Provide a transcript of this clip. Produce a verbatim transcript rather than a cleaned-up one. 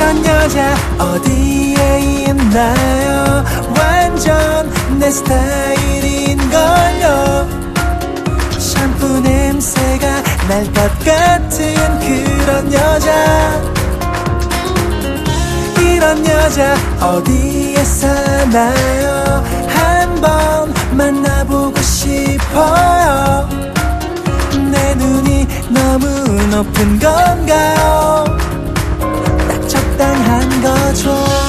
이런 여자 어디에 있나요? 완전 내 스타일인걸요. 샴푸 냄새가 날 것 같은 그런 여자. 이런 여자 어디에 사나요? 한번 만나보고 싶어요. 내 눈이 너무 높은 건가요? 딱 적당한 거죠.